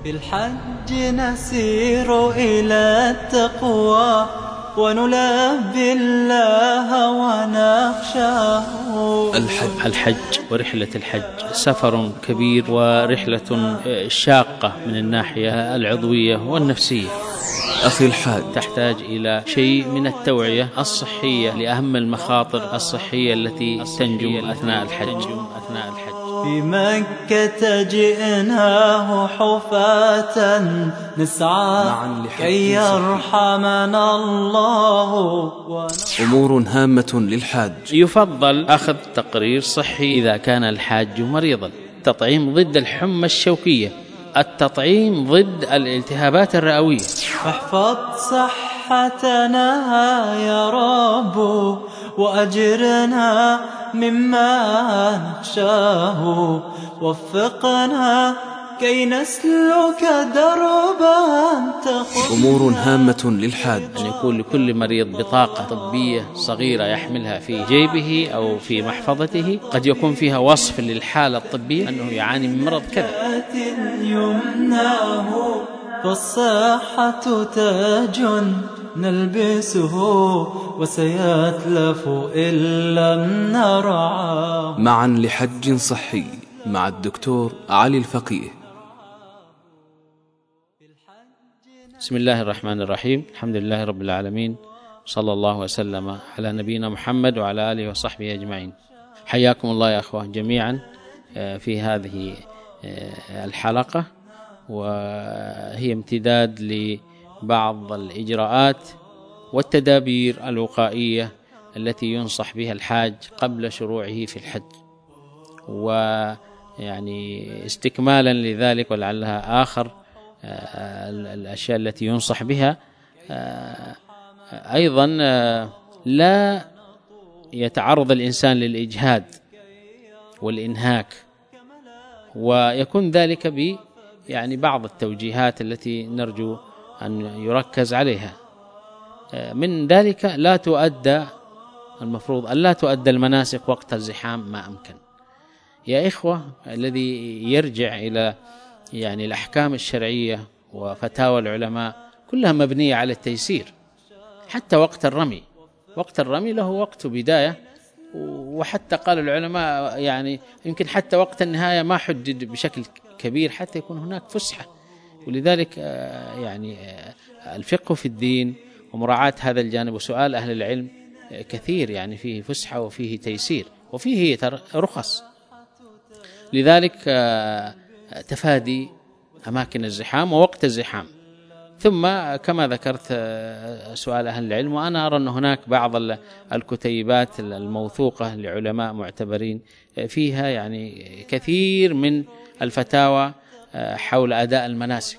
في الحج نسير إلى التقوى ونلبي الله ونخشاه. الحج ورحلة الحج سفر كبير ورحلة شاقة من الناحية العضوية والنفسية. أخي الحاج، تحتاج إلى شيء من التوعية الصحية لأهم المخاطر الصحية التي تنجم أثناء الحج. في مكة جئناه حفاة نسعى كي يرحمنا الله. أمور هامة للحاج. يفضل أخذ تقرير صحي إذا كان الحاج مريضا، التطعيم ضد الحمى الشوكية، التطعيم ضد الالتهابات الرئوية. احفظ صحتنا يا رب وأجرنا مما نخشاه، وفقنا كي نسلك دربا تخطى. أمور هامة للحاج. أن يكون لكل مريض بطاقة طبية صغيرة يحملها في جيبه أو في محفظته، قد يكون فيها وصف للحالة الطبية أنه يعاني من مرض كذا. يمناه فالصحة تاج نلبسه وسيتلف إن لم نرعاه. معا لحج صحي مع الدكتور علي الفقيه. بسم الله الرحمن الرحيم، الحمد لله رب العالمين، صلى الله وسلم على نبينا محمد وعلى آله وصحبه أجمعين. حياكم الله يا أخوة جميعا في هذه الحلقة، وهي امتداد لبعض الإجراءات والتدابير الوقائية التي ينصح بها الحاج قبل شروعه في الحج، ويعني استكمالا لذلك ولعلها آخر الأشياء التي ينصح بها. أيضا لا يتعرض الإنسان للإجهاد والإنهاك، ويكون ذلك يعني بعض التوجيهات التي نرجو أن يركز عليها. من ذلك المفروض أن لا تؤدى المناسك وقت الزحام ما أمكن. يا إخوة، الذي يرجع إلى يعني الأحكام الشرعية وفتاوى العلماء كلها مبنية على التيسير. حتى وقت الرمي له وقت بداية، وحتى قال العلماء يعني يمكن حتى وقت النهاية ما حدد بشكل كبير حتى يكون هناك فسحة. ولذلك يعني الفقه في الدين ومراعاة هذا الجانب وسؤال أهل العلم كثير، يعني فيه فسحة وفيه تيسير وفيه رخص. لذلك تفادي أماكن الزحام ووقت الزحام. ثم كما ذكرت سؤال أهل العلم، وأنا أرى أن هناك بعض الكتيبات الموثوقة لعلماء معتبرين فيها يعني كثير من الفتاوى حول أداء المناسك،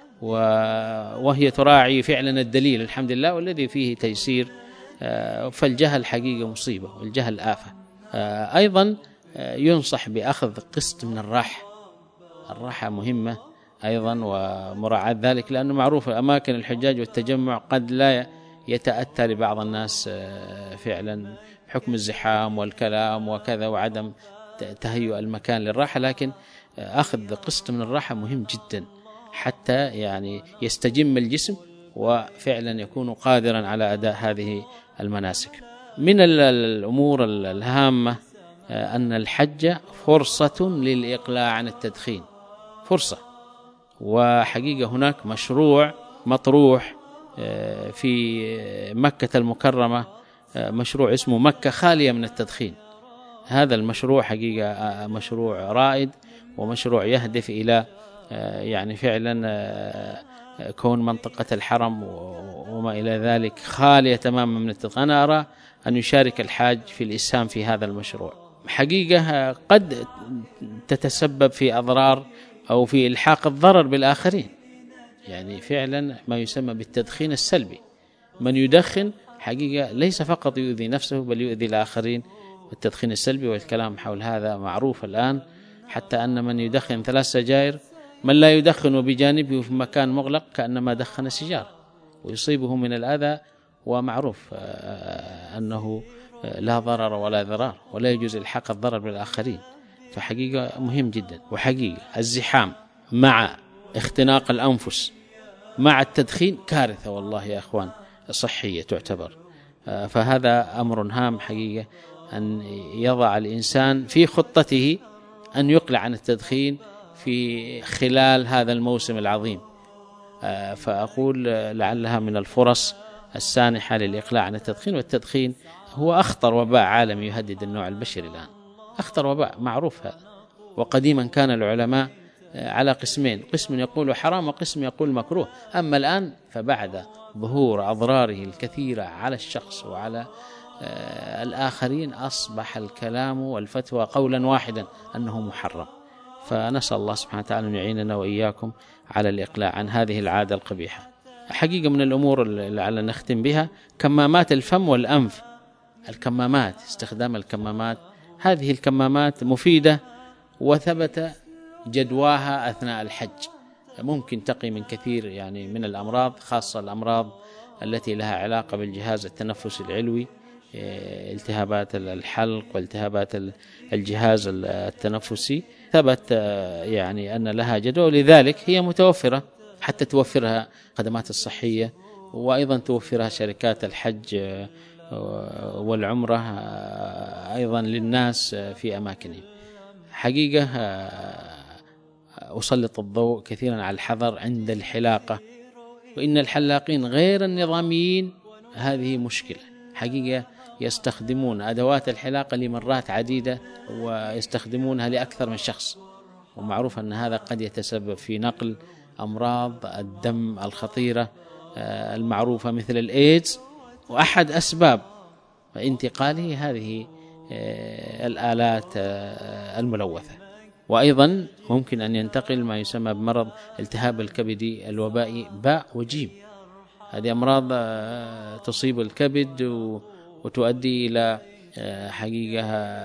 وهي تراعي فعلا الدليل الحمد لله والذي فيه تيسير. فالجهل حقيقة مصيبة، والجهل آفة. أيضا ينصح بأخذ قسط من الراحة مهمة أيضا، ومراعاة ذلك، لأنه معروف أماكن الحجاج والتجمع قد لا يتأتى لبعض الناس فعلا حكم الزحام والكلام وكذا وعدم تهيئ المكان للراحة، لكن أخذ قسط من الراحة مهم جدا حتى يعني يستجم الجسم وفعلا يكون قادرا على أداء هذه المناسك. من الأمور الهامة أن الحج فرصة للإقلاع عن التدخين، فرصة. وحقيقة هناك مشروع مطروح في مكة المكرمة، مشروع اسمه مكة خالية من التدخين. هذا المشروع حقيقة مشروع رائد، ومشروع يهدف إلى يعني فعلا كون منطقة الحرم وما إلى ذلك خالية تماما من التدخين. أنا أرى أن يشارك الحاج في الإسهام في هذا المشروع. حقيقة قد تتسبب في أضرار أو في إلحاق الضرر بالآخرين، يعني فعلا ما يسمى بالتدخين السلبي. من يدخن حقيقة ليس فقط يؤذي نفسه بل يؤذي الآخرين. والتدخين السلبي والكلام حول هذا معروف الآن، حتى أن من يدخن 3 سجائر من لا يدخن وبجانبه في مكان مغلق كأنما دخن سيجارة ويصيبه من الأذى، ومعروف أنه لا ضرر ولا ضرار، ولا يجوز إلحاق الضرر بالآخرين. فحقيقة مهم جدا. وحقيقة الزحام مع اختناق الأنفس مع التدخين كارثة والله يا أخوان صحية تعتبر. فهذا أمر هام حقيقة أن يضع الإنسان في خطته أن يقلع عن التدخين في خلال هذا الموسم العظيم. فأقول لعلها من الفرص السانحة للإقلاع عن التدخين. والتدخين هو أخطر وباء عالمي يهدد النوع البشري الآن، أخطر وباء معروف هذا. وقديما كان العلماء على قسمين، قسم يقول حرام وقسم يقول مكروه. أما الآن فبعد ظهور أضراره الكثيرة على الشخص وعلى الآخرين أصبح الكلام والفتوى قولا واحدا أنه محرم. فنسأل الله سبحانه وتعالى أن يعيننا وإياكم على الإقلاع عن هذه العادة القبيحة. حقيقة من الأمور اللي لعل نختم بها كمامات الفم والأنف. الكمامات، استخدام الكمامات، هذه الكمامات مفيدة وثبت جدواها أثناء الحج، ممكن تقي من كثير يعني من الأمراض، خاصة الأمراض التي لها علاقة بالجهاز التنفسي العلوي، التهابات الحلق والتهابات الجهاز التنفسي. ثبت يعني أن لها جدوى، ولذلك هي متوفرة حتى توفرها الخدمات الصحية، وأيضا توفرها شركات الحج والعمرة أيضا للناس في أماكنهم. حقيقة أسلط الضوء كثيرا على الحذر عند الحلاقة، وإن الحلاقين غير النظاميين هذه مشكلة حقيقة، يستخدمون أدوات الحلاقة لمرات عديدة ويستخدمونها لأكثر من شخص، ومعروف أن هذا قد يتسبب في نقل أمراض الدم الخطيرة المعروفة مثل الإيدز، وأحد أسباب انتقاله هذه الآلات الملوثة. وأيضا ممكن أن ينتقل ما يسمى بمرض التهاب الكبدي الوبائي باء وجيم. هذه أمراض تصيب الكبد وتؤدي إلى حقيقة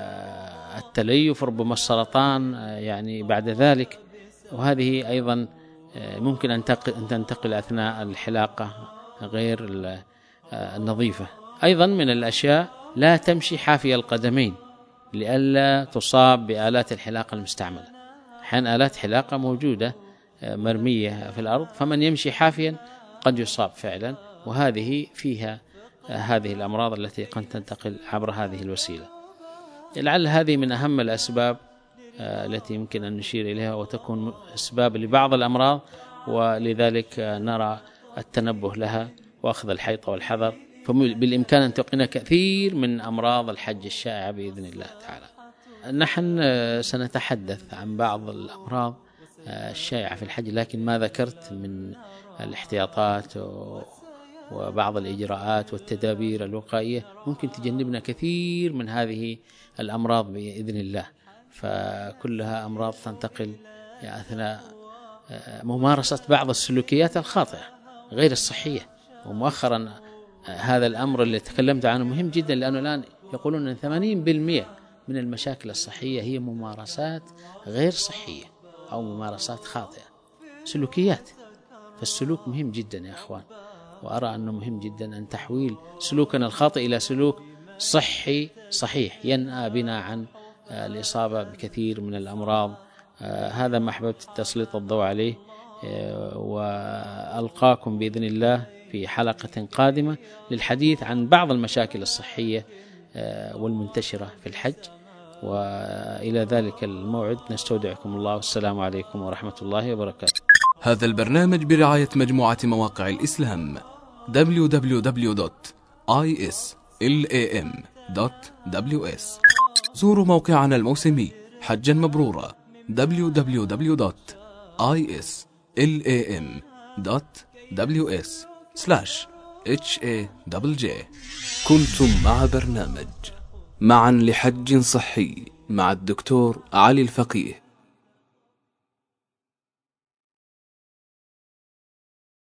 التليف، ربما السرطان يعني بعد ذلك. وهذه أيضا ممكن أن تنتقل أثناء الحلاقة غير النظيفة. أيضا من الأشياء لا تمشي حافي القدمين لئلا تصاب بآلات الحلاقة المستعملة. حين آلات حلاقة موجودة مرمية في الأرض، فمن يمشي حافيا قد يصاب فعلا، وهذه فيها هذه الأمراض التي قد تنتقل عبر هذه الوسيلة. لعل هذه من أهم الأسباب التي يمكن أن نشير إليها وتكون أسباب لبعض الأمراض، ولذلك نرى التنبه لها وأخذ الحيطة والحذر، فبالإمكان أن تقينا كثير من أمراض الحج الشائعة بإذن الله تعالى. نحن سنتحدث عن بعض الأمراض الشائعة في الحج، لكن ما ذكرت من الاحتياطات وبعض الإجراءات والتدابير الوقائية ممكن تجنبنا كثير من هذه الأمراض بإذن الله. فكلها أمراض تنتقل أثناء ممارسة بعض السلوكيات الخاطئة غير الصحية. ومؤخرا هذا الأمر اللي تكلمت عنه مهم جدا، لأنه الآن يقولون أن 80% من المشاكل الصحية هي ممارسات غير صحية أو ممارسات خاطئة، سلوكيات. فالسلوك مهم جدا يا أخوان، وأرى أنه مهم جدا أن تحويل سلوكنا الخاطئ إلى سلوك صحي صحيح ينأى بنا عن الإصابة بكثير من الأمراض. هذا ما أحببت تسليط الضوء عليه، وألقاكم بإذن الله في حلقة قادمة للحديث عن بعض المشاكل الصحية والمنتشرة في الحج. وإلى ذلك الموعد نستودعكم الله، والسلام عليكم ورحمة الله وبركاته. هذا البرنامج برعاية مجموعة مواقع الإسلام www.islam.ws. زوروا موقعنا الموسمي حجا مبرورا www.islam.ws/HAJJ. كنتم مع برنامج معا لحج صحي مع الدكتور علي الفقيه.